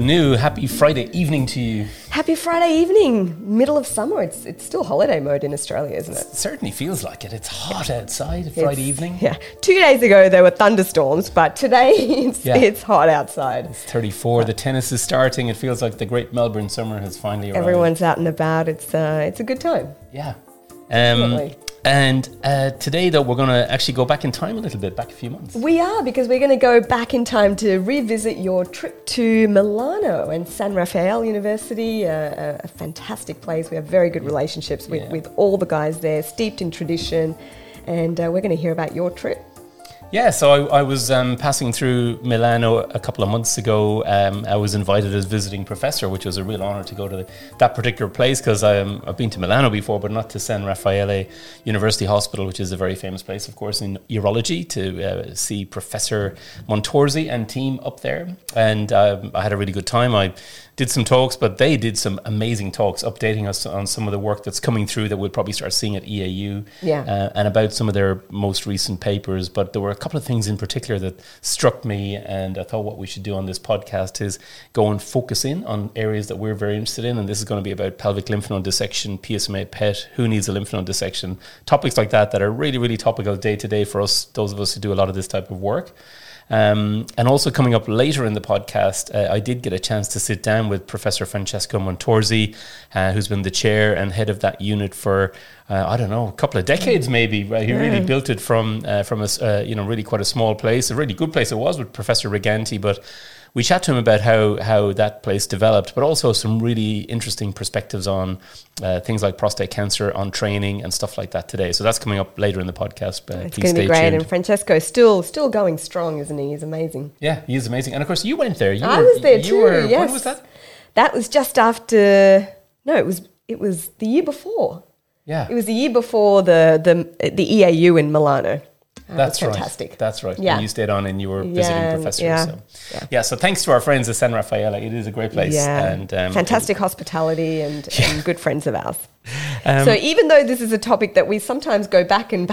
New. Happy Friday evening to you. Happy Friday evening, middle of summer. It's still holiday mode in Australia, isn't it? It certainly feels like it. It's hot outside Friday evening. Yeah. 2 days ago there were thunderstorms, but today it's hot outside. It's 34. The tennis is starting. It feels like the great Melbourne summer has finally arrived. Everyone's out and about. It's a good time. Yeah. Definitely. Today, though, we're going to actually go back in time a little bit, back a few months. We are, because we're going to go back in time to revisit your trip to Milano and San Raffaele University, a fantastic place. We have very good relationships with all the guys there, steeped in tradition, and we're going to hear about your trip. Yeah, so I was passing through Milano a couple of months ago. I was invited as visiting professor, which was a real honour to go to that particular place, because I've been to Milano before, but not to San Raffaele University Hospital, which is a very famous place, of course, in urology, to see Professor Montorsi and team up there. And I had a really good time. I did some talks, but they did some amazing talks, updating us on some of the work that's coming through that we'll probably start seeing at EAU, and about some of their most recent papers. But there were a couple of things in particular that struck me, and I thought what we should do on this podcast is go and focus in on areas that we're very interested in. And this is going to be about pelvic lymph node dissection, PSMA PET, who needs a lymph node dissection, topics like that are really, really topical day to day for us, those of us who do a lot of this type of work. And also coming up later in the podcast, I did get a chance to sit down with Professor Francesco Montorsi, who's been the chair and head of that unit for a couple of decades maybe. Right? He really built it from a really quite a small place, a really good place it was with Professor Riganti, but we chat to him about how that place developed, but also some really interesting perspectives on things like prostate cancer, on training and stuff like that today. So that's coming up later in the podcast. It's going to be great. Tuned. And Francesco's still going strong, isn't he? He's amazing. Yeah, he is amazing. And of course, you went there. I was there too. Yes. When was that? That was just after. No, it was the year before. Yeah, it was the year before the EAU in Milano. That's fantastic. Right. That's right. Yeah. And you stayed on and you were visiting professor. So thanks to our friends at San Raffaele. It is a great place. Yeah. And fantastic hospitality and good friends of ours. So even though this is a topic that we sometimes go back to,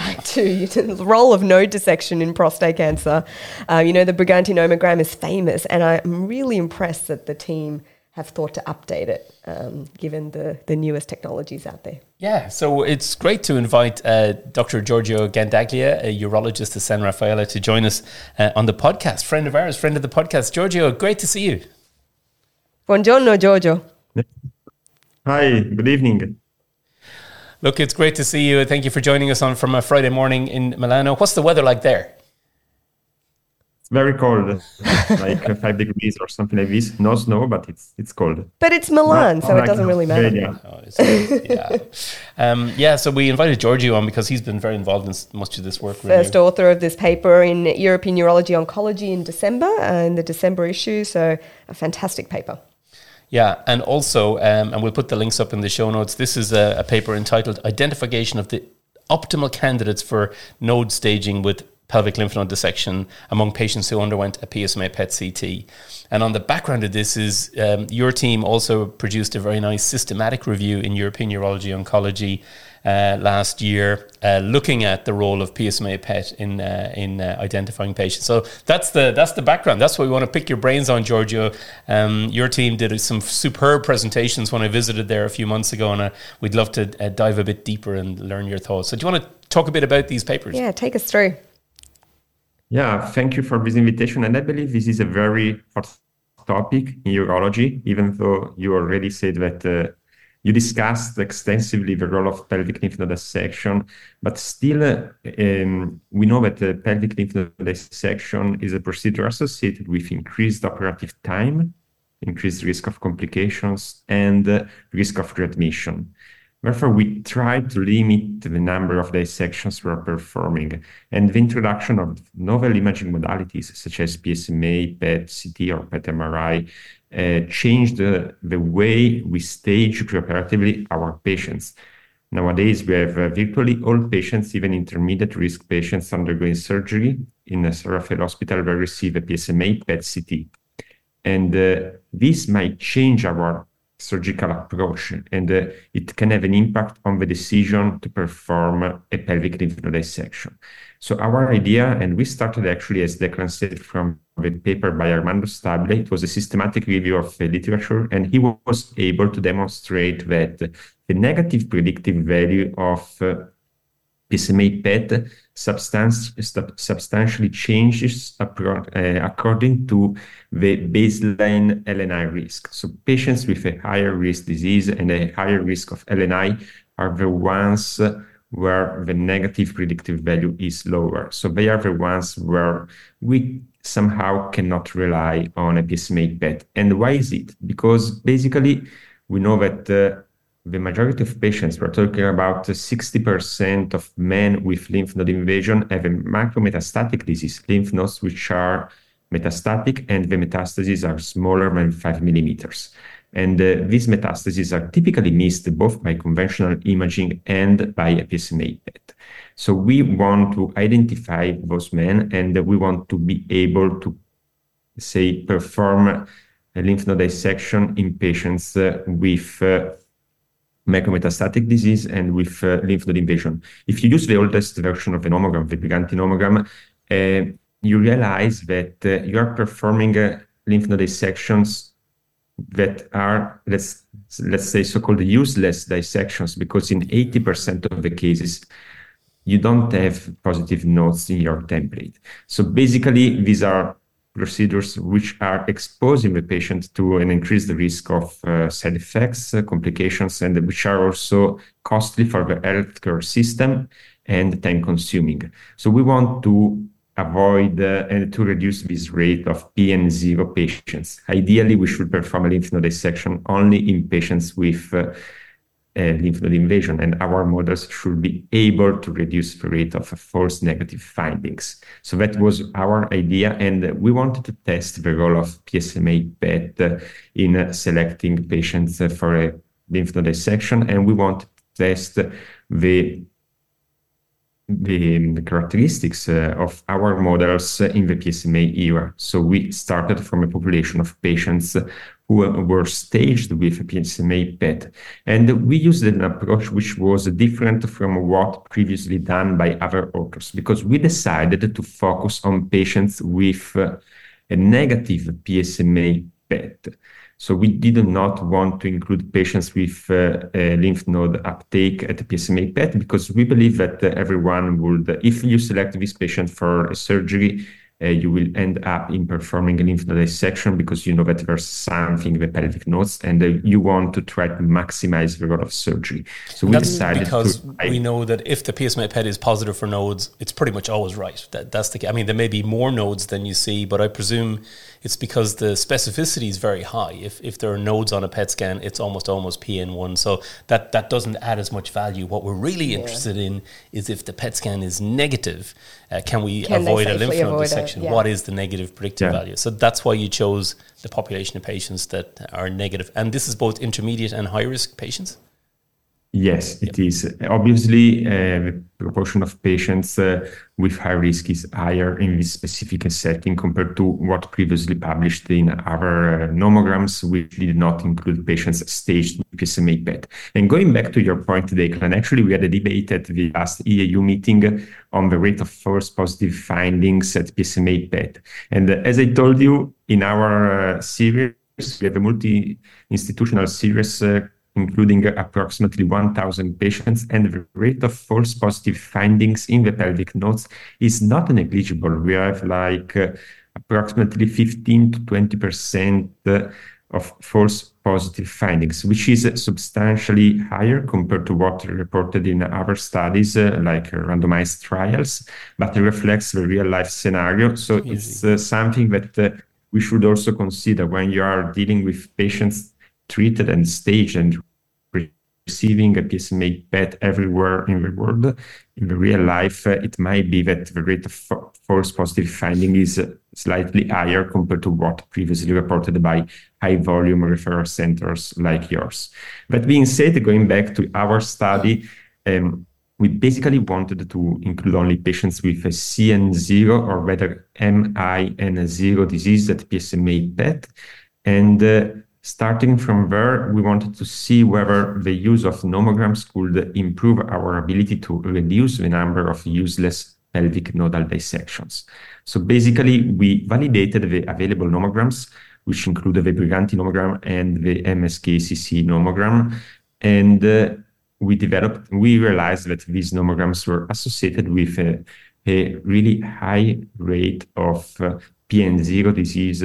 the role of node dissection in prostate cancer, the Briganti nomogram is famous, and I'm really impressed that the team have thought to update it, given the newest technologies out there. Yeah, so it's great to invite Dr. Giorgio Gandaglia, a urologist at San Raffaele, to join us on the podcast. Friend of ours, friend of the podcast. Giorgio, great to see you. Buongiorno, Giorgio. Hi, good evening. Look, it's great to see you. Thank you for joining us from a Friday morning in Milano. What's the weather like there? Very cold, like 5 degrees or something like this. No snow, but it's cold. But it's Milan, so it doesn't really matter. So we invited Giorgio on because he's been very involved in much of this work. First author of this paper in European Urology Oncology in December, in the December issue. So a fantastic paper. Yeah, and also, and we'll put the links up in the show notes, this is a paper entitled Identification of the Optimal Candidates for Node Staging with Pelvic Lymph Node Dissection among patients who underwent a PSMA PET-CT. And on the background of this is your team also produced a very nice systematic review in European Urology Oncology last year, looking at the role of PSMA PET in identifying patients. So that's the background. That's what we want to pick your brains on, Giorgio. Your team did some superb presentations when I visited there a few months ago, and we'd love to dive a bit deeper and learn your thoughts. So do you want to talk a bit about these papers? Yeah, take us through. Yeah, thank you for this invitation. And I believe this is a very hot topic in urology, even though you already said that you discussed extensively the role of pelvic lymph node dissection, but still we know that pelvic lymph node dissection is a procedure associated with increased operative time, increased risk of complications, and risk of readmission. Therefore, we try to limit the number of dissections we are performing, and the introduction of novel imaging modalities such as PSMA, PET-CT, or PET-MRI changed the way we stage preoperatively our patients. Nowadays, we have virtually all patients, even intermediate risk patients undergoing surgery in a San Raffaele hospital, will receive a PSMA PET-CT. And this might change our surgical approach, and it can have an impact on the decision to perform a pelvic lymph node dissection. So our idea, and we started actually, as Declan said, from the paper by Armando Stabile. It was a systematic review of the literature, and he was able to demonstrate that the negative predictive value of PSMA PET substantially changes according to the baseline LNI risk. So patients with a higher risk disease and a higher risk of LNI are the ones where the negative predictive value is lower. So they are the ones where we somehow cannot rely on a PSMA PET. And why is it? Because basically we know that the majority of patients, we're talking about 60% of men with lymph node invasion, have a macrometastatic disease, lymph nodes which are metastatic, and the metastases are smaller than 5 millimeters. And these metastases are typically missed both by conventional imaging and by a PSMA PET. So we want to identify those men, and we want to be able to, say, perform a lymph node dissection in patients with macrometastatic disease and with lymph node invasion. If you use the oldest version of the nomogram, the Briganti nomogram, you realize that you are performing lymph node dissections that are, let's say, so-called useless dissections, because in 80% of the cases, you don't have positive nodes in your template. So basically, these are procedures which are exposing the patient to an increased risk of side effects, complications, and which are also costly for the healthcare system and time-consuming. So we want to avoid and to reduce this rate of PN0 patients. Ideally, we should perform a lymph node dissection only in patients with lymph node invasion, and our models should be able to reduce the rate of false negative findings. So that was our idea, and we wanted to test the role of PSMA PET in selecting patients for a lymph node dissection, and we wanted to test the characteristics of our models in the PSMA era. So we started from a population of patients who were staged with PSMA PET. And we used an approach which was different from what previously done by other authors, because we decided to focus on patients with a negative PSMA PET. So we did not want to include patients with lymph node uptake at the PSMA PET, because we believe that everyone would, if you select this patient for a surgery, you will end up in performing a lymph node dissection, because you know that there's something in the pelvic nodes, and you want to try to maximize the role of surgery. So we decided because we know that if the PSMA PET is positive for nodes, it's pretty much always right. That's the. I mean, there may be more nodes than you see, but I presume it's because the specificity is very high. If there are nodes on a PET scan, it's almost PN1. So that doesn't add as much value. What we're really interested in is if the PET scan is negative, can we avoid a lymph node dissection? Yeah. What is the negative predictive value? So that's why you chose the population of patients that are negative. And this is both intermediate and high risk patients? Yes, it is. Obviously, the proportion of patients with high risk is higher in this specific setting compared to what previously published in other nomograms, which did not include patients staged with PSMA PET. And going back to your point, Declan, actually, we had a debate at the last EAU meeting on the rate of false positive findings at PSMA PET. And as I told you, in our series, we have a multi-institutional series including approximately 1,000 patients, and the rate of false positive findings in the pelvic nodes is not negligible. We have like approximately 15 to 20% of false positive findings, which is substantially higher compared to what reported in other studies like randomized trials, but it reflects the real life scenario. So it's something that we should also consider when you are dealing with patients treated and staged and receiving a PSMA PET everywhere in the world. In the real life, it might be that the rate of false positive finding is slightly higher compared to what previously reported by high volume referral centers like yours. That being said, going back to our study, we basically wanted to include only patients with a CN0 or rather MIN0 disease at PSMA PET. And Starting from there, we wanted to see whether the use of nomograms could improve our ability to reduce the number of useless pelvic nodal dissections. So basically, we validated the available nomograms, which include the Briganti nomogram and the MSK-CC nomogram. And we realized that these nomograms were associated with a really high rate of PN0 disease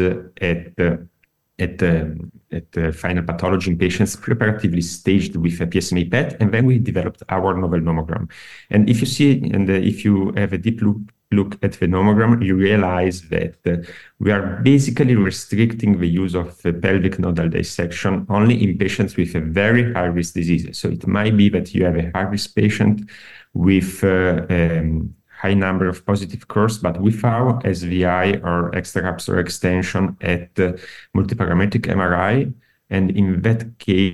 at final pathology in patients preparatively staged with a PSMA PET, and then we developed our novel nomogram. And if you see, and if you have a deep look at the nomogram, you realize that we are basically restricting the use of pelvic nodal dissection only in patients with a very high-risk disease. So it might be that you have a high-risk patient with high number of positive curves, but without SVI or extracapsular extension at multiparametric MRI. And in that case,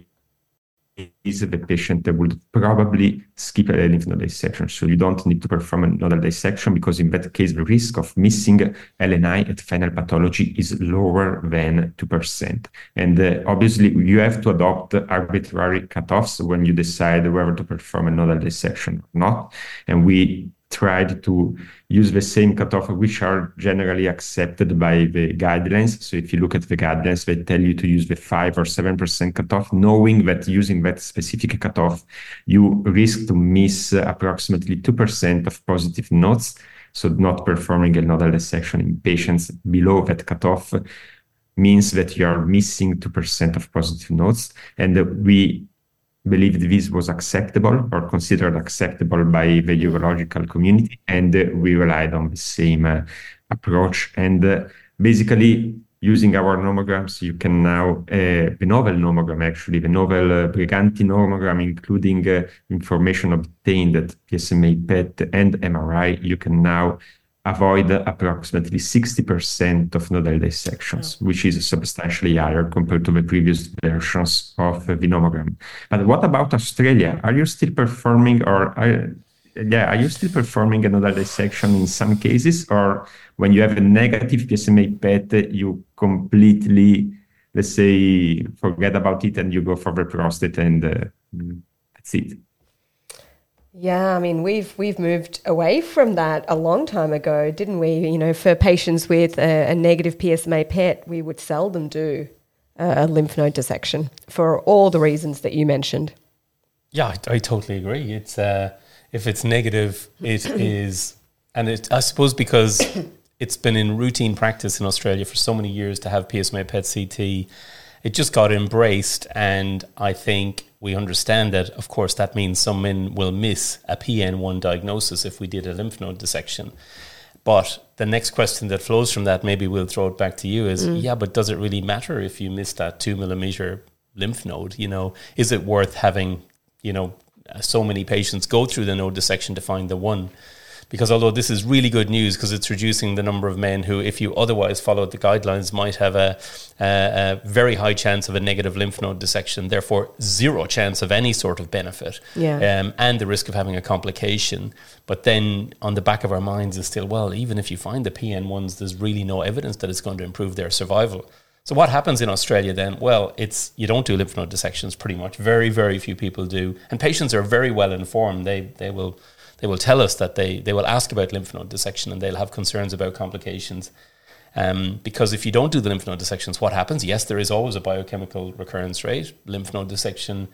the patient would probably skip a lymph node dissection. So you don't need to perform a nodal dissection, because in that case, the risk of missing LNI at final pathology is lower than 2%. And obviously, you have to adopt arbitrary cutoffs when you decide whether to perform a nodal dissection or not. And we tried to use the same cutoff, which are generally accepted by the guidelines. So if you look at the guidelines, they tell you to use the 5 or 7% cutoff, knowing that using that specific cutoff, you risk to miss approximately 2% of positive nodes. So not performing a nodal dissection in patients below that cutoff means that you are missing 2% of positive nodes. And we believed this was acceptable or considered acceptable by the urological community, and we relied on the same approach. And basically, using our nomograms, you can now, the novel nomogram, actually, the novel Briganti nomogram, including information obtained at PSMA PET and MRI, you can now avoid approximately 60% of nodal dissections, which is substantially higher compared to the previous versions of the nomogram. But what about Australia? Are you still performing, are you still performing a nodal dissection in some cases, or when you have a negative PSMA PET, you completely, let's say, forget about it and you go for the prostate and that's it? Yeah, I mean, we've moved away from that a long time ago, didn't we? You know, for patients with a negative PSMA PET, we would seldom do a lymph node dissection for all the reasons that you mentioned. Yeah, I totally agree. It's if it's negative, it is, and I suppose because it's been in routine practice in Australia for so many years to have PSMA PET CT, it just got embraced, and I think we understand that, of course, that means some men will miss a PN1 diagnosis if we did a lymph node dissection. But the next question that flows from that, maybe we'll throw it back to you, is, yeah, but does it really matter if you miss that 2 millimeter lymph node? You know, is it worth having, you know, so many patients go through the node dissection to find the one? Because although this is really good news, because it's reducing the number of men who, if you otherwise followed the guidelines, might have a very high chance of a negative lymph node dissection, therefore zero chance of any sort of benefit, and the risk of having a complication. But then on the back of our minds is still, well, even if you find the PN1s, there's really no evidence that it's going to improve their survival. So what happens in Australia then? Well, it's you don't do lymph node dissections pretty much. Very, very few people do. And patients are very well informed. They will tell us that they will ask about lymph node dissection and they'll have concerns about complications. Because if you don't do the lymph node dissections, what happens? Yes, there is always a biochemical recurrence rate, lymph node dissection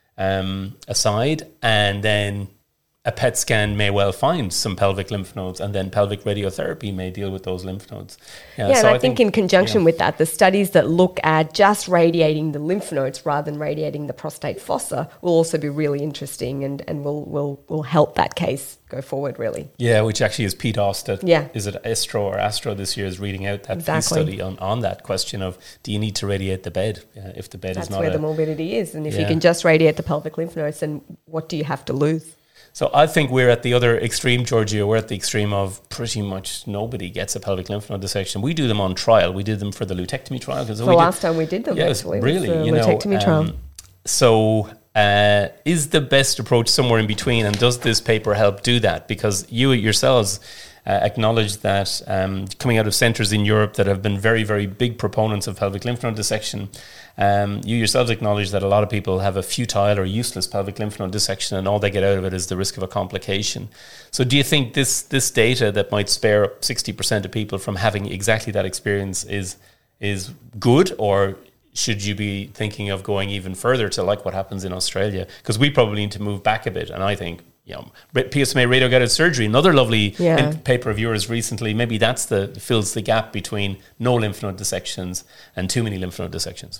aside, and then a PET scan may well find some pelvic lymph nodes, and then pelvic radiotherapy may deal with those lymph nodes. So and I think in conjunction with that, the studies that look at just radiating the lymph nodes rather than radiating the prostate fossa will also be really interesting and will help that case go forward, really. Yeah, which actually is Pete Ost is it Estro or Astro this year is reading out that study on that question of, do you need to radiate the bed if the bed is not... That's where the morbidity is. And if you can just radiate the pelvic lymph nodes, then what do you have to lose? So I think we're at the other extreme, Giorgio. We're at the extreme of pretty much nobody gets a pelvic lymph node dissection. We do them on trial. We did them for the lutectomy trial. The last time we did them, actually. Really, was the lutectomy trial. So is the best approach somewhere in between? And does this paper help do that? Because you yourselves acknowledged that coming out of centres in Europe that have been very, very big proponents of pelvic lymph node dissection, you yourselves acknowledge that a lot of people have a futile or useless pelvic lymph node dissection, and all they get out of it is the risk of a complication. So do you think this data that might spare 60% of people from having exactly that experience is good, or should you be thinking of going even further to like what happens in Australia? Because we probably need to move back a bit. And I think, PSMA radio-guided surgery, another lovely paper of yours recently, maybe that's fills the gap between no lymph node dissections and too many lymph node dissections.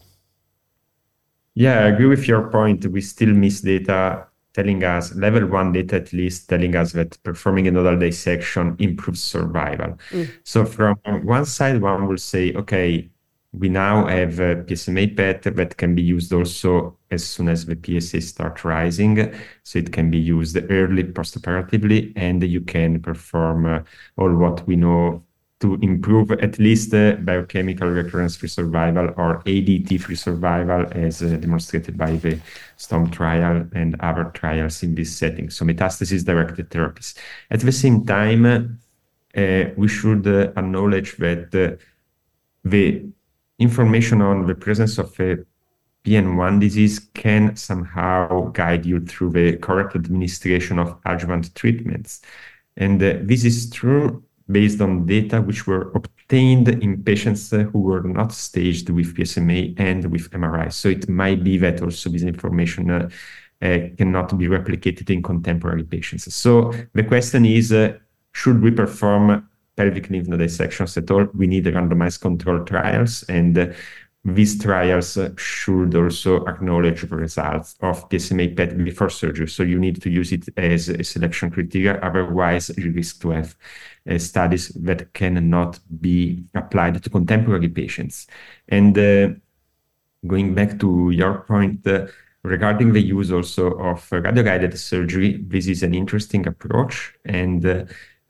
Yeah, I agree with your point. We still miss data telling us, level 1 data at least, telling us that performing a nodal dissection improves survival. So from one side, one will say, okay, we now have a PSMA PET that can be used also as soon as the PSA starts rising. So it can be used early postoperatively, and you can perform all what we know to improve at least biochemical recurrence-free survival or ADT-free survival, as demonstrated by the STORM trial and other trials in this setting. So metastasis-directed therapies. At the same time, we should acknowledge that the information on the presence of a PN1 disease can somehow guide you through the correct administration of adjuvant treatments. And this is true based on data which were obtained in patients who were not staged with PSMA and with MRI. So it might be that also this information cannot be replicated in contemporary patients. So the question is, should we perform pelvic lymph node dissections at all? We need randomized control trials, and these trials should also acknowledge the results of PSMA PET before surgery. So you need to use it as a selection criteria. Otherwise, you risk to have studies that cannot be applied to contemporary patients. And going back to your point, regarding the use also of radio-guided surgery, this is an interesting approach, and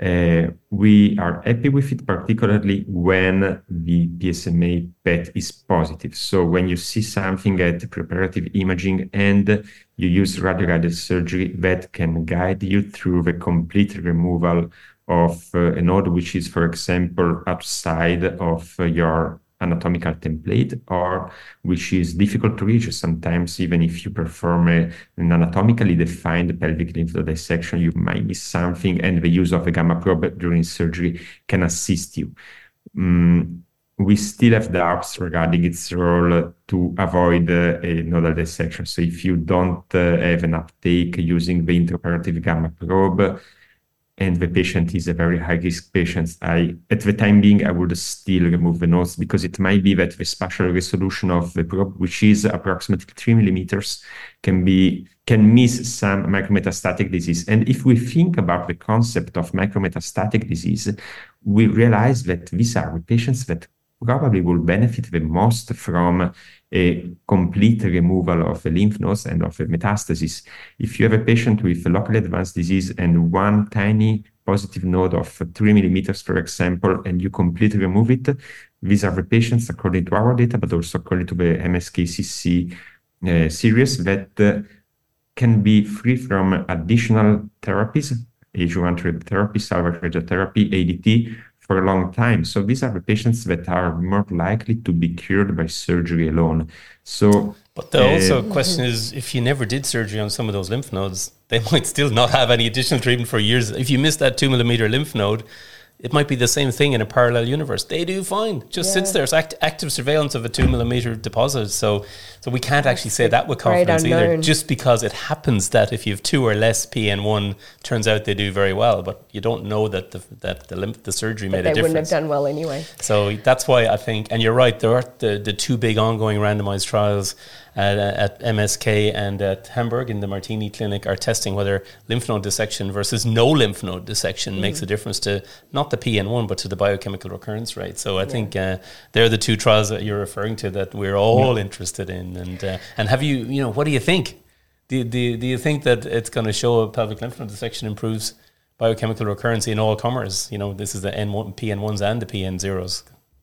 we are happy with it, particularly when the PSMA PET is positive. So when you see something at preparative imaging and you use radio-guided surgery, that can guide you through the complete removal of a node which is, for example, outside of your anatomical template, or which is difficult to reach. Sometimes even if you perform an anatomically defined pelvic lymph node dissection, you might miss something, and the use of a gamma probe during surgery can assist you. We still have doubts regarding its role to avoid a nodal dissection. So if you don't have an uptake using the intraoperative gamma probe, and the patient is a very high-risk patient, at the time being, I would still remove the nodes, because it might be that the spatial resolution of the probe, which is approximately 3 millimeters, can miss some micrometastatic disease. And if we think about the concept of micrometastatic disease, we realize that these are the patients that probably will benefit the most from a complete removal of the lymph nodes and of the metastasis. If you have a patient with a locally advanced disease and one tiny positive node of 3 millimeters, for example, and you completely remove it, these are the patients, according to our data, but also according to the MSKCC series, that can be free from additional therapies, adjuvant radiotherapy, salvage radiotherapy, ADT, for a long time. So these are the patients that are more likely to be cured by surgery alone. So, but the also question is, if you never did surgery on some of those lymph nodes, they might still not have any additional treatment for years. If you miss that 2 millimeter lymph node, it might be the same thing in a parallel universe. They do fine. Just sits there. It's active surveillance of a 2 millimeter deposit. So we can't actually say that with confidence either. Just because it happens that if you have 2 or less PN1, turns out they do very well. But you don't know that the surgery made a difference. They wouldn't have done well anyway. So that's why I think, and you're right, there are the 2 big ongoing randomized trials at MSK and at Hamburg in the Martini Clinic are testing whether lymph node dissection versus no lymph node dissection makes a difference to not the PN1 but to the biochemical recurrence rate. So I think they're the 2 trials that you're referring to that we're all interested in. And have you what do you think? Do you think that it's going to show a pelvic lymph node dissection improves biochemical recurrence in all comers? This is the PN1s and the PN0s.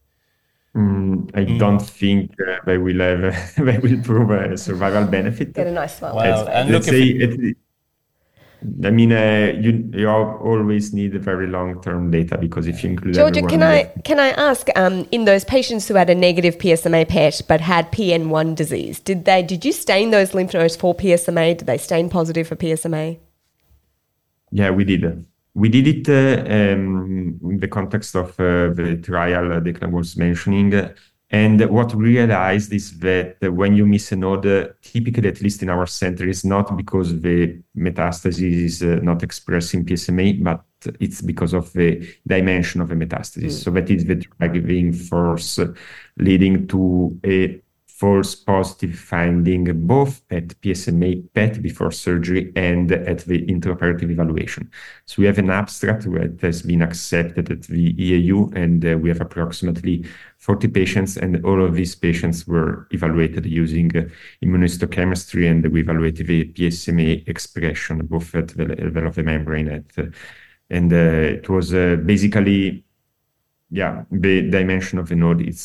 I don't think they will prove a survival benefit. Get a nice smile. Well, and let's say I mean, you always need very long-term data, because if you include Giorgio, everyone, can I ask, in those patients who had a negative PSMA PET but had PN1 disease, did you stain those lymph nodes for PSMA? Did they stain positive for PSMA? Yeah, we did. We did it in the context of the trial Declan was mentioning. And what we realized is that when you miss a node, typically, at least in our center, is not because the metastasis is not expressing PSMA, but it's because of the dimension of the metastasis. So that is the driving force leading to a false positive finding both at PSMA PET before surgery and at the intraoperative evaluation. So we have an abstract that has been accepted at the EAU, and we have approximately 40 patients, and all of these patients were evaluated using immunohistochemistry, and we evaluated the PSMA expression both at the level of the membrane and it was basically, the dimension of the node is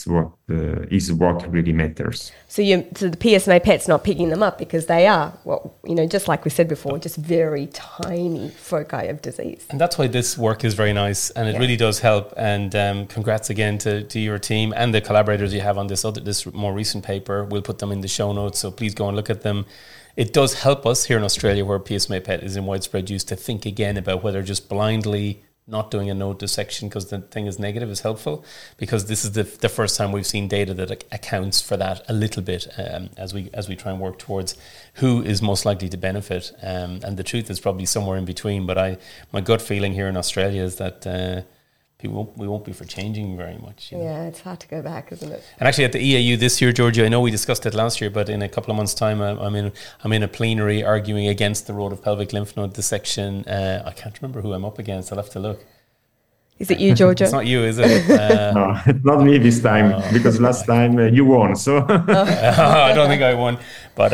what really matters. So the PSMA PET's not picking them up because they are, just like we said before, just very tiny foci of disease. And that's why this work is very nice, and it really does help. And congrats again to your team and the collaborators you have on this more recent paper. We'll put them in the show notes, so please go and look at them. It does help us here in Australia, where PSMA PET is in widespread use, to think again about whether just blindly not doing a node dissection because the thing is negative is helpful, because this is the first time we've seen data that accounts for that a little bit as we try and work towards who is most likely to benefit. And the truth is probably somewhere in between. But my gut feeling here in Australia is that we won't be for changing very much. Yeah, it's hard to go back, isn't it? And actually, at the EAU this year, Giorgio, I know we discussed it last year, but in a couple of months' time, I'm in a plenary arguing against the road of pelvic lymph node dissection. I can't remember who I'm up against. I'll have to look. Is it you, Giorgio? It's not you, is it? No, it's not me this time, because last time you won. So I don't think I won, but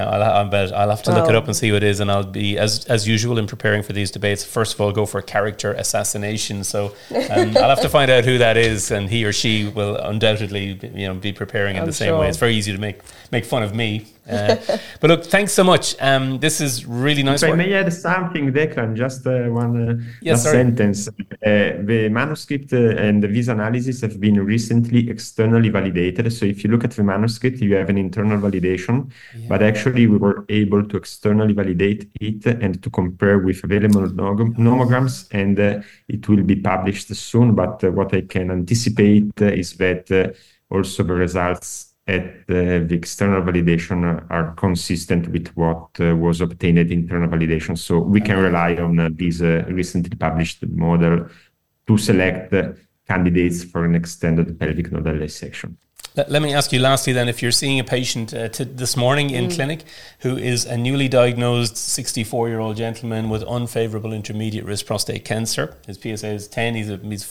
I'll have to look it up and see what it is, and I'll be as usual in preparing for these debates. First of all, go for character assassination. So I'll have to find out who that is, and he or she will undoubtedly be preparing in the same way. It's very easy to make fun of me. But look, thanks so much. This is really nice work. If I may add something, Declan, just one sentence. The manuscript and this analysis have been recently externally validated. So if you look at the manuscript, you have an internal validation, but actually we were able to externally validate it and to compare with available nomograms, and it will be published soon. But what I can anticipate is that also the results at the external validation are consistent with what was obtained at internal validation. So we can rely on this recently published model to select candidates for an extended pelvic nodal dissection. Let me ask you lastly then, if you're seeing a patient this morning in clinic who is a newly diagnosed 64-year-old gentleman with unfavorable intermediate risk prostate cancer, his PSA is 10, he's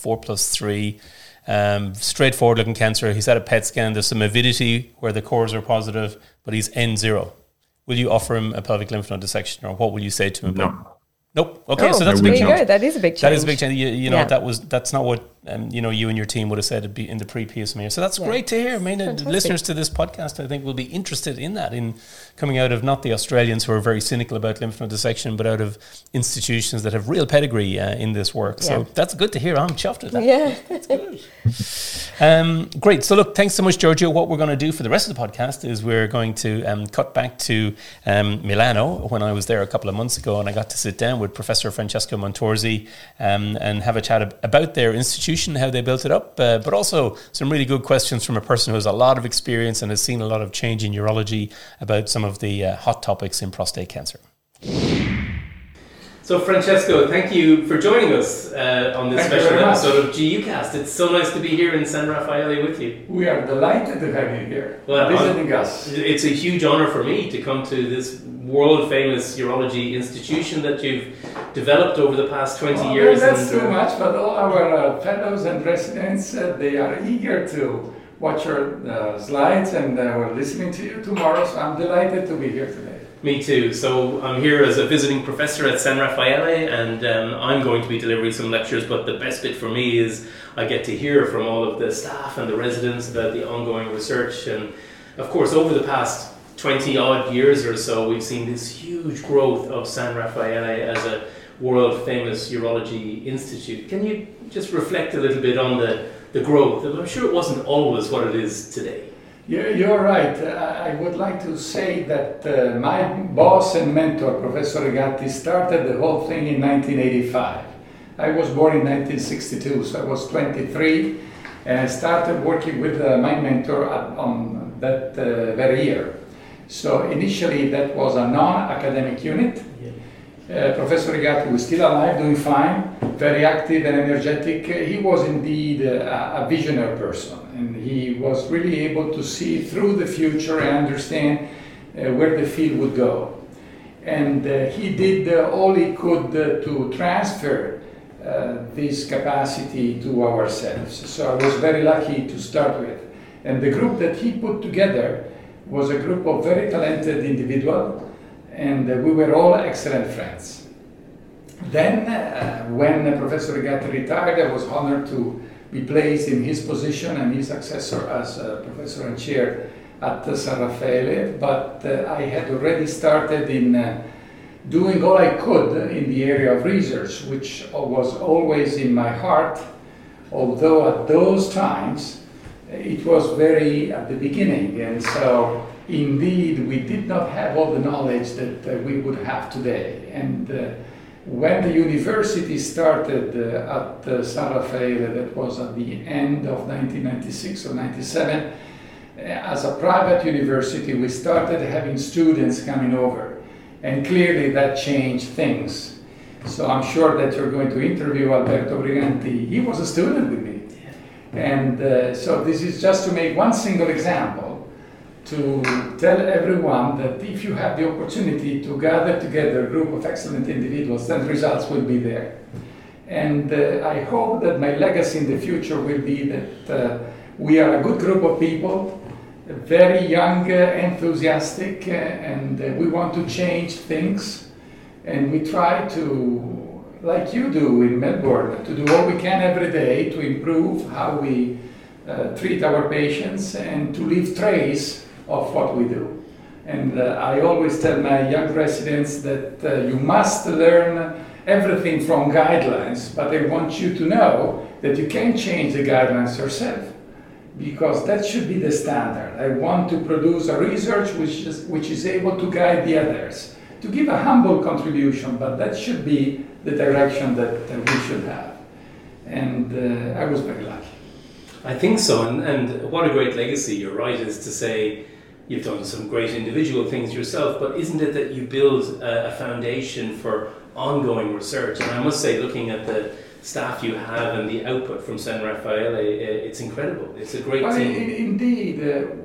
4+3, straightforward looking cancer. He's had a PET scan. There's some avidity where the cores are positive, but he's N0. Will you offer him a pelvic lymph node dissection, or what will you say to him? Nope. Okay, so that's a big change. That is a big change. That is a big change. You know, that's not what you and your team would have said it'd be in the pre-PSMA. So that's great to hear. I mean, listeners to this podcast, I think, will be interested in that, in coming out of not the Australians who are very cynical about lymph node dissection, but out of institutions that have real pedigree in this work. So that's good to hear. I'm chuffed with that. Yeah, that's good. Great. So look, thanks so much, Giorgio. What we're going to do for the rest of the podcast is we're going to cut back to Milano, when I was there a couple of months ago, and I got to sit down with Professor Francesco Montorsi and have a chat about their institution, how they built it up, but also some really good questions from a person who has a lot of experience and has seen a lot of change in urology about some of the hot topics in prostate cancer. So Francesco, thank you for joining us on this special episode of GUcast. It's so nice to be here in San Raffaele with you. We are delighted to have you here, visiting us. It's a huge honor for me to come to this world-famous urology institution that you've developed over the past 20 years. That's too much, but all our fellows and residents, they are eager to watch your slides, and we're listening to you tomorrow, so I'm delighted to be here today. Me too. So I'm here as a visiting professor at San Raffaele, and I'm going to be delivering some lectures, but the best bit for me is I get to hear from all of the staff and the residents about the ongoing research. And of course, over the past 20 odd years or so, we've seen this huge growth of San Raffaele as a world famous urology institute. Can you just reflect a little bit on the growth? I'm sure it wasn't always what it is today. You're right. I would like to say that my boss and mentor, Professor Regatti, started the whole thing in 1985. I was born in 1962, so I was 23, and I started working with my mentor on that very year. So initially that was a non-academic unit. Professor Regatti was still alive, doing fine, very active and energetic. He was indeed a visionary person, and he was really able to see through the future and understand where the field would go. And he did all he could to transfer this capacity to ourselves. So I was very lucky to start with. And the group that he put together was a group of very talented individuals, and we were all excellent friends. Then, when Professor Regatti retired, I was honored to be placed in his position and his successor as professor and chair at San Raffaele, but I had already started in doing all I could in the area of research, which was always in my heart, although at those times it was very at the beginning, and so indeed we did not have all the knowledge that we would have today. And when the university started at San Raffaele, that was at the end of 1996 or 97, as a private university we started having students coming over, and clearly that changed things. So I'm sure that you're going to interview Alberto Briganti. He was a student with me. And so this is just to make one single example to tell everyone that if you have the opportunity to gather together a group of excellent individuals, then results will be there. And I hope that my legacy in the future will be that we are a good group of people, very young, enthusiastic, and we want to change things. And we try to, like you do in Melbourne, to do all we can every day to improve how we treat our patients and to leave trace of what we do. And I always tell my young residents that you must learn everything from guidelines, but I want you to know that you can change the guidelines yourself, because that should be the standard. I want to produce a research which is able to guide the others, to give a humble contribution, but that should be the direction that we should have. And I was very lucky. I think so, and what a great legacy, you're right, is to say you've done some great individual things yourself, but isn't it that you build a foundation for ongoing research? And I must say, looking at the staff you have and the output from San Raffaele, it's incredible. It's a great team. Indeed,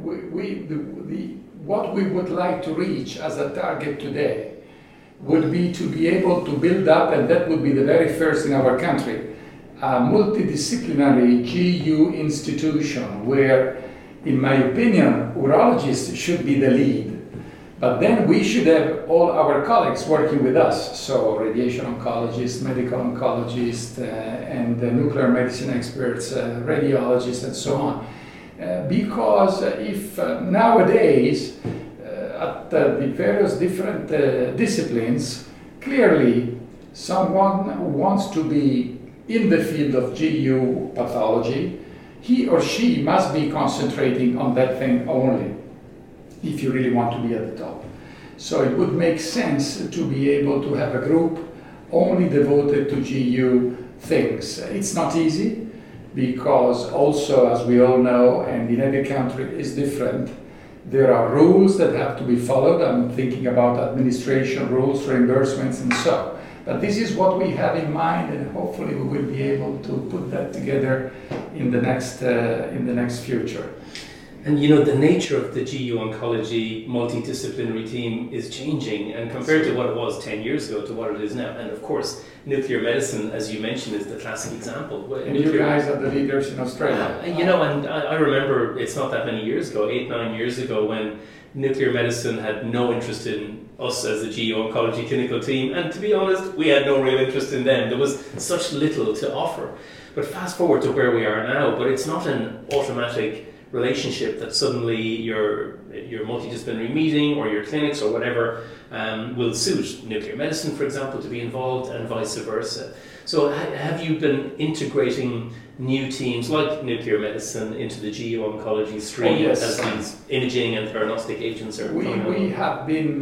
what we would like to reach as a target today would be to be able to build up, and that would be the very first in our country, a multidisciplinary GU institution where, in my opinion, urologists should be the lead. But then we should have all our colleagues working with us, so radiation oncologists, medical oncologists, and nuclear medicine experts, radiologists, and so on. Because if nowadays, at the various different disciplines, clearly someone who wants to be in the field of GU pathology, he or she must be concentrating on that thing only, if you really want to be at the top. So it would make sense to be able to have a group only devoted to GU things. It's not easy, because also, as we all know, and in every country is different, there are rules that have to be followed. I'm thinking about administration rules, reimbursements, and so. But this is what we have in mind, and hopefully we will be able to put that together in the next future. And you know, the nature of the GU oncology multidisciplinary team is changing, and compared to what it was 10 years ago to what it is now. And of course, nuclear medicine, as you mentioned, is the classic example. And you guys are the leaders in Australia. You know, and I remember it's not that many years ago, 8-9 years ago, when nuclear medicine had no interest in us as the GU oncology clinical team. And to be honest, we had no real interest in them. There was such little to offer. But fast forward to where we are now, but it's not an automatic relationship that suddenly your multidisciplinary meeting or your clinics or whatever will suit nuclear medicine, for example, to be involved, and vice versa. So have you been integrating new teams like nuclear medicine into the geo-oncology stream as these imaging and theranostic agents are coming on? We have been,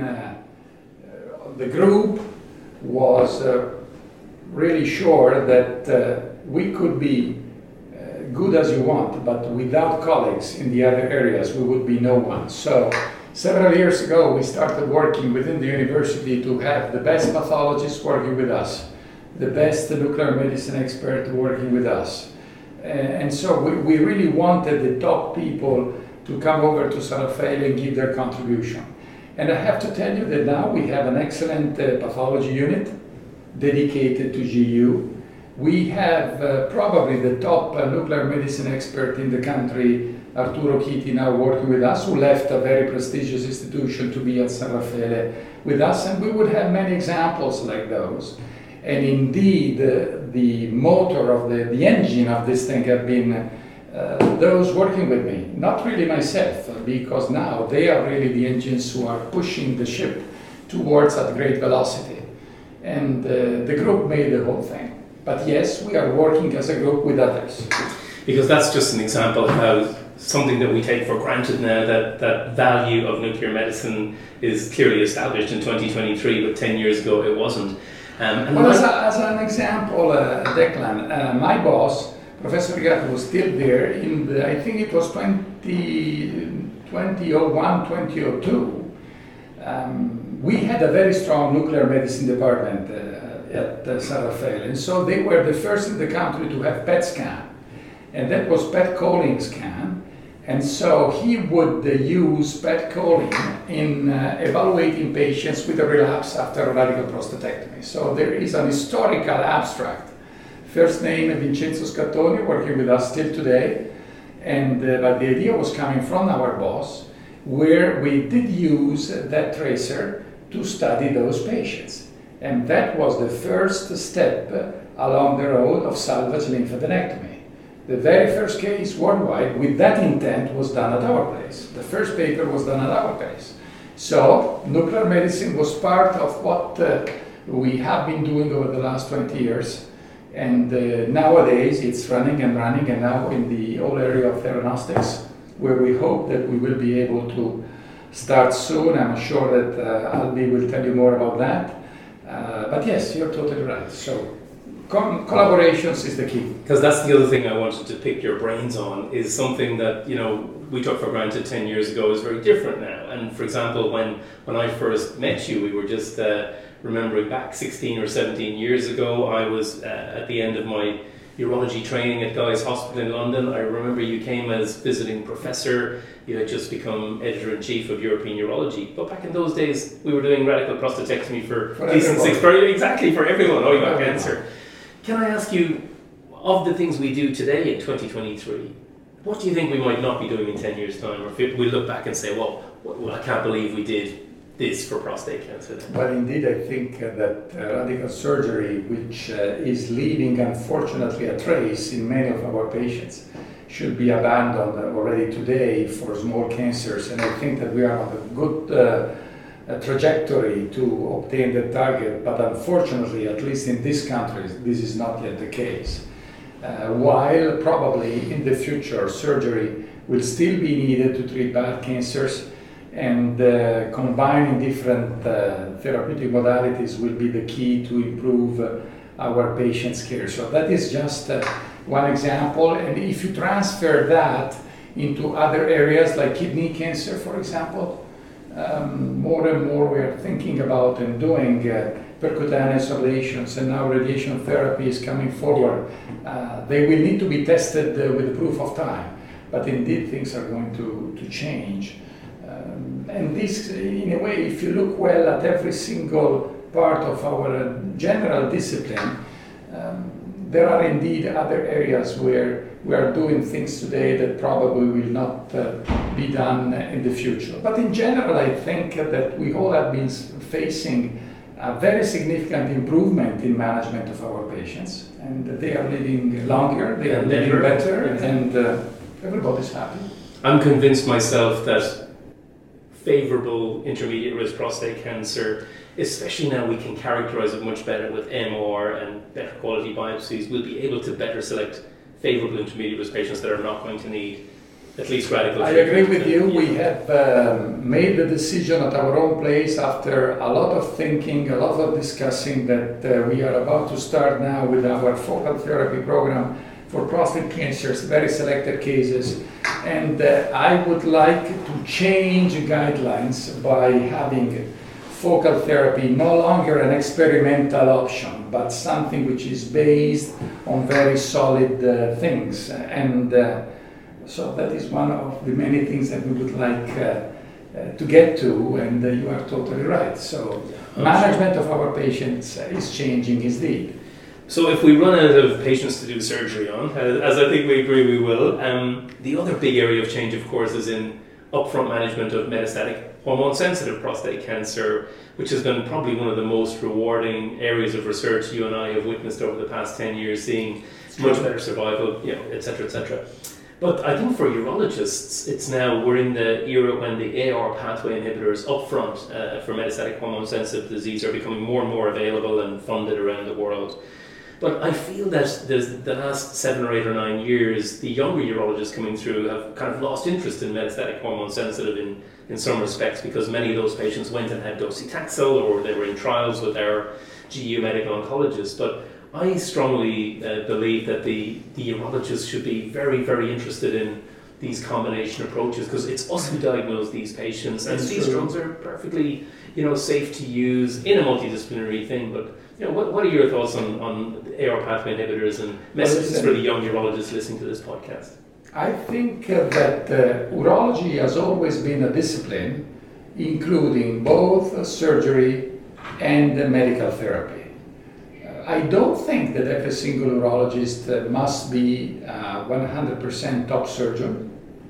the group was really sure that we could be good as you want, but without colleagues in the other areas, we would be no one. So several years ago, we started working within the university to have the best pathologists working with us, the best nuclear medicine expert working with us. And so we really wanted the top people to come over to San Raffaele and give their contribution. And I have to tell you that now we have an excellent pathology unit dedicated to GU. We have probably the top nuclear medicine expert in the country, Arturo Chiti, now working with us, who left a very prestigious institution to be at San Raffaele with us, and we would have many examples like those. And indeed, the motor of the engine of this thing have been those working with me, not really myself, because now they are really the engines who are pushing the ship towards at great velocity. And the group made the whole thing. But yes, we are working as a group with others. Because that's just an example of how something that we take for granted now, that value of nuclear medicine is clearly established in 2023, but 10 years ago it wasn't. As an example, Declan, my boss, Professor Rigatti, was still there in I think it was 2001, 2002. We had a very strong nuclear medicine department at San Raffaele, and so they were the first in the country to have PET scan, and that was PET choline scan, and so he would use PET choline in evaluating patients with a relapse after a radical prostatectomy. So there is an historical abstract, first name Vincenzo Scattoni, working with us still today, and but the idea was coming from our boss, where we did use that tracer to study those patients. And that was the first step along the road of salvage lymphadenectomy. The very first case worldwide with that intent was done at our place. The first paper was done at our place. So nuclear medicine was part of what we have been doing over the last 20 years. And nowadays it's running, and now in the whole area of theranostics, where we hope that we will be able to start soon. I'm sure that Albi will tell you more about that. But yes, you're totally right. So collaborations is the key. Because that's the other thing I wanted to pick your brains on, is something that, we took for granted 10 years ago is very different now. And for example, when I first met you, we were just remembering back 16 or 17 years ago, I was at the end of my urology training at Guy's Hospital in London. I remember you came as visiting professor. You had just become editor-in-chief of European Urology. But back in those days, we were doing radical prostatectomy for decent exactly for everyone. Oh, you got cancer. Can I ask you, of the things we do today in 2023, what do you think we might not be doing in 10 years' time? Or if we look back and say, well, I can't believe we did this for prostate cancer? Well, indeed, I think that radical surgery, which is leaving, unfortunately, a trace in many of our patients, should be abandoned already today for small cancers. And I think that we are on a good trajectory to obtain the target, but unfortunately, at least in these countries, this is not yet the case. While probably in the future, surgery will still be needed to treat bad cancers, and combining different therapeutic modalities will be the key to improve our patients' care. So that is just one example. And if you transfer that into other areas like kidney cancer, for example, more and more we are thinking about and doing percutaneous ablations, and now radiation therapy is coming forward. They will need to be tested with the proof of time, but indeed things are going to change. And this, in a way, if you look well at every single part of our general discipline, there are indeed other areas where we are doing things today that probably will not be done in the future. But in general, I think that we all have been facing a very significant improvement in management of our patients, and they are living longer, they are living better, and everybody's happy. I'm convinced myself that favourable intermediate risk prostate cancer, especially now we can characterise it much better with MR and better quality biopsies, we'll be able to better select favourable intermediate risk patients that are not going to need at least radical treatment. I agree with you. We have made the decision at our own place after a lot of thinking, a lot of discussing, that we are about to start now with our focal therapy program for prostate cancers, very selected cases. And I would like to change guidelines by having focal therapy no longer an experimental option, but something which is based on very solid things. And so that is one of the many things that we would like to get to, and you are totally right. So management of our patients is changing indeed. So if we run out of patients to do surgery on, as I think we agree we will, the other big area of change, of course, is in upfront management of metastatic hormone-sensitive prostate cancer, which has been probably one of the most rewarding areas of research you and I have witnessed over the past 10 years, seeing much better survival, et cetera, et cetera. But I think for urologists, we're in the era when the AR pathway inhibitors upfront for metastatic hormone-sensitive disease are becoming more and more available and funded around the world. But I feel that the last 7 or 8 or 9 years, the younger urologists coming through have kind of lost interest in metastatic hormone-sensitive in some respects, because many of those patients went and had docetaxel, or they were in trials with our GU medical oncologist. But I strongly believe that the urologists should be very, very interested in these combination approaches, because it's us who diagnose these patients, and these drugs are perfectly, safe to use in a multidisciplinary thing. But what are your thoughts on AR pathway inhibitors and messages for the young urologists listening to this podcast? I think that urology has always been a discipline, including both surgery and medical therapy. I don't think that every single urologist must be 100% top surgeon.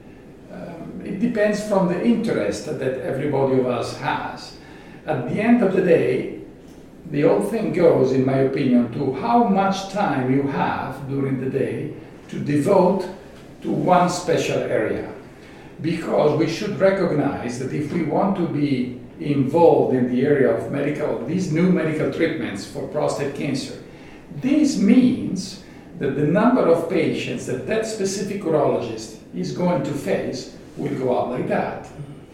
It depends from the interest that everybody of us has. At the end of the day, the whole thing goes, in my opinion, to how much time you have during the day to devote to one special area. Because we should recognize that if we want to be involved in the area of these new medical treatments for prostate cancer, this means that the number of patients that specific urologist is going to face will go up like that.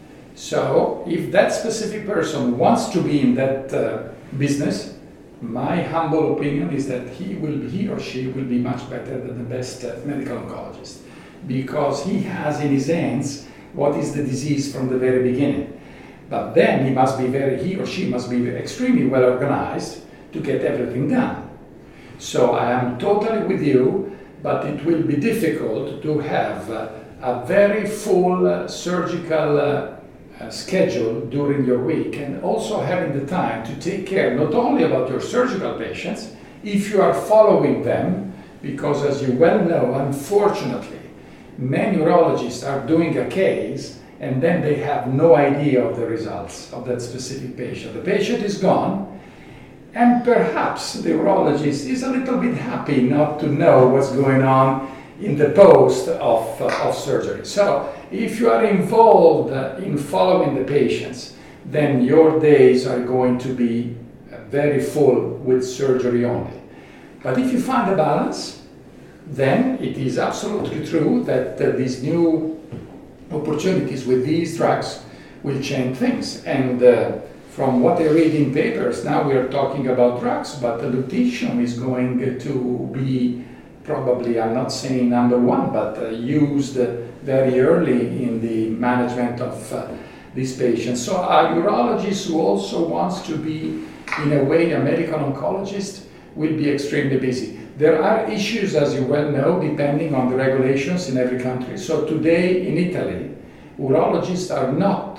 So if that specific person wants to be in that business, my humble opinion is that he or she will be much better than the best medical oncologist, because he has in his hands what is the disease from the very beginning. But then he or she must be extremely well organized to get everything done. So I am totally with you, but it will be difficult to have a very full surgical schedule during your week, and also having the time to take care not only about your surgical patients, if you are following them, because as you well know, unfortunately, many urologists are doing a case and then they have no idea of the results of that specific patient. The patient is gone, and perhaps the urologist is a little bit happy not to know what's going on in the post of surgery. So if you are involved in following the patients, then your days are going to be very full with surgery only. But if you find a balance, then it is absolutely true that these new opportunities with these drugs will change things. And from what I read in papers, now we are talking about drugs, but the lutetium is going to be probably, I'm not saying number one, but used very early in the management of these patients. So a urologist who also wants to be, in a way, a medical oncologist will be extremely busy. There are issues, as you well know, depending on the regulations in every country. So today in Italy, urologists are not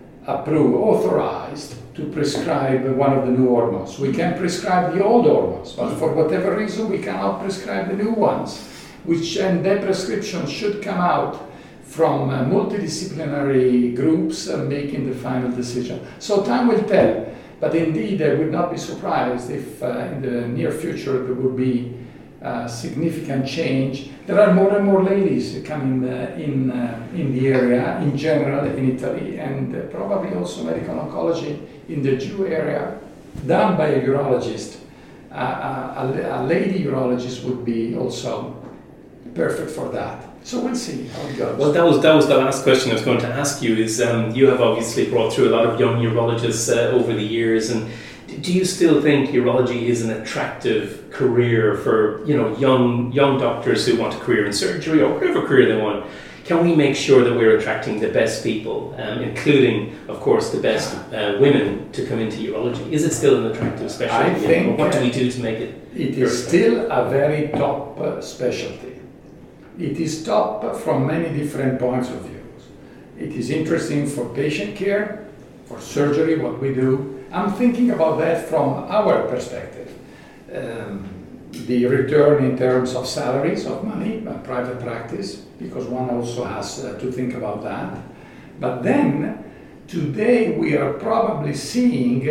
authorized to prescribe one of the new hormones. We can prescribe the old hormones, but for whatever reason we cannot prescribe the new ones, and their prescription should come out from multidisciplinary groups making the final decision. So time will tell, but indeed I would not be surprised if in the near future there will be significant change. There are more and more ladies coming in the area in general in Italy, and probably also medical oncology in the Jew area, done by a urologist. A lady urologist would be also perfect for that. So we'll see how it goes. Well, that was the last question I was going to ask you. Is you have obviously brought through a lot of young urologists over the years, and do you still think urology is an attractive career for young doctors who want a career in surgery or whatever career they want? Can we make sure that we're attracting the best people, including, of course, the best women to come into urology? Is it still an attractive specialty? I think what do we do to make it? It is still a very top specialty. It is top from many different points of view. It is interesting for patient care, for surgery, what we do. I'm thinking about that from our perspective. The return in terms of salaries, of money, private practice, because one also has to think about that. But then, today we are probably seeing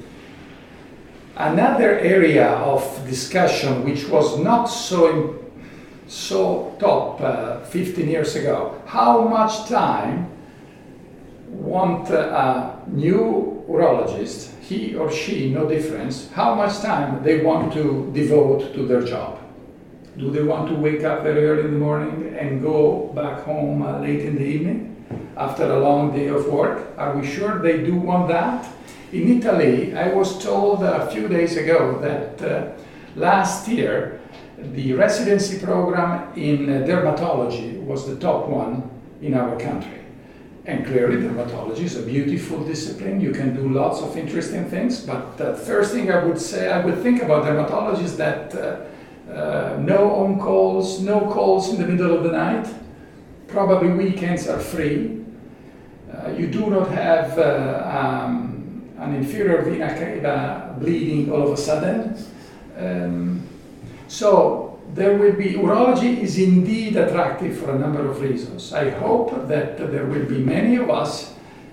another area of discussion which was not so top 15 years ago. How much time want a new urologist, he or she, no difference, how much time they want to devote to their job? Do they want to wake up very early in the morning and go back home late in the evening after a long day of work? Are we sure they do want that? In Italy, I was told a few days ago that last year the residency program in dermatology was the top one in our country. And clearly dermatology is a beautiful discipline. You can do lots of interesting things, but the first thing I would think about dermatology is that no on-calls, no calls in the middle of the night. Probably weekends are free. You do not have an inferior vena cava bleeding all of a sudden. So there will be, urology is indeed attractive for a number of reasons. I hope that there will be many of us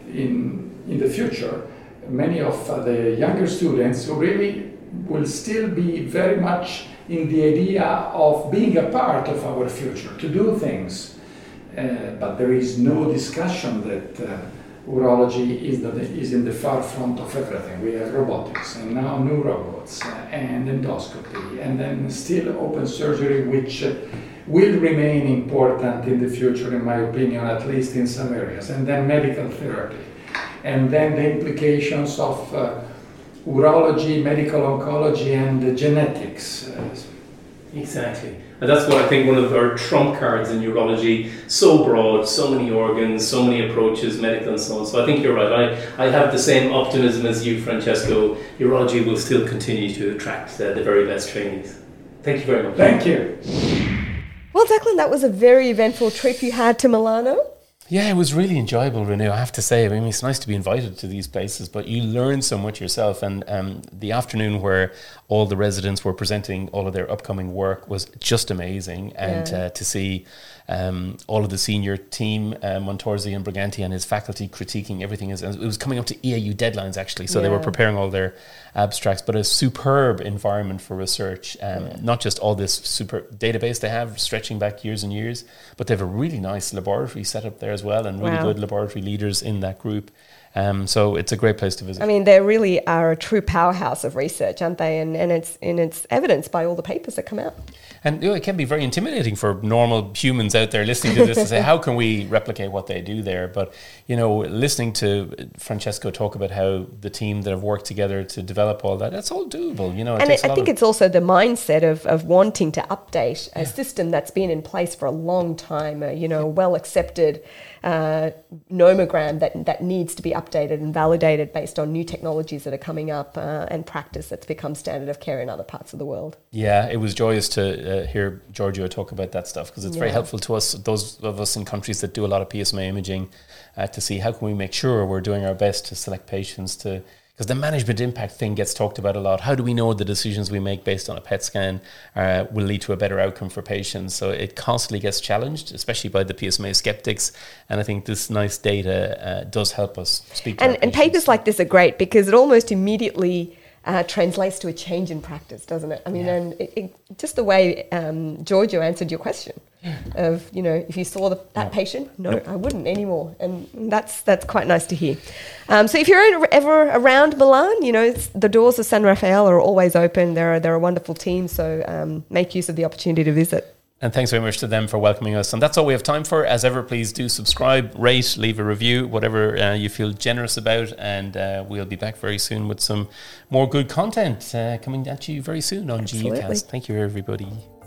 in the future, many of the younger students who really will still be very much in the idea of being a part of our future, to do things. But there is no discussion that urology is in the far front of everything. We have robotics and now new robots and endoscopy, and then still open surgery, which will remain important in the future, in my opinion, at least in some areas, and then medical therapy, and then the implications of urology, medical oncology, and genetics. Exactly. And that's what I think one of our trump cards in urology, so broad, so many organs, so many approaches, medical and so on. So I think you're right. I have the same optimism as you, Francesco. Urology will still continue to attract the very best trainees. Thank you very much. Thank you. Well, Declan, that was a very eventful trip you had to Milano. Yeah, it was really enjoyable, Renew, I have to say. I mean, it's nice to be invited to these places, but you learn so much yourself. And the afternoon where all the residents were presenting all of their upcoming work was just amazing. And to see all of the senior team, Montorsi and Briganti and his faculty critiquing everything. It was coming up to EAU deadlines, actually. So they were preparing all their abstracts, but a superb environment for research. Not just all this super database they have stretching back years and years, but they have a really nice laboratory set up there as well, and really good laboratory leaders in that group. So it's a great place to visit. I mean, they really are a true powerhouse of research, aren't they? And it's evidenced by all the papers that come out. And it can be very intimidating for normal humans out there listening to this to say, how can we replicate what they do there? But, listening to Francesco talk about how the team that have worked together to develop all that, that's all doable. I think it's also the mindset of wanting to update a system that's been in place for a long time, a well-accepted nomogram that needs to be updated and validated based on new technologies that are coming up and practice that's become standard of care in other parts of the world. Yeah, it was joyous to hear Giorgio talk about that stuff, because it's very helpful to us, those of us in countries that do a lot of PSMA imaging, to see how can we make sure we're doing our best to select patients because the management impact thing gets talked about a lot. How do we know the decisions we make based on a PET scan will lead to a better outcome for patients? So it constantly gets challenged, especially by the PSMA skeptics. And I think this nice data does help us speak to our patients. And papers like this are great because it almost immediately translates to a change in practice, doesn't it? I mean, and just the way Giorgio answered your question of, if you saw that patient, no, I wouldn't anymore. And that's quite nice to hear. So if you're ever around Milan, the doors of San Raffaele are always open. They're a wonderful team, so make use of the opportunity to visit. And thanks very much to them for welcoming us. And that's all we have time for. As ever, please do subscribe, rate, leave a review, whatever you feel generous about. And we'll be back very soon with some more good content coming at you very soon on GUcast. Thank you, everybody.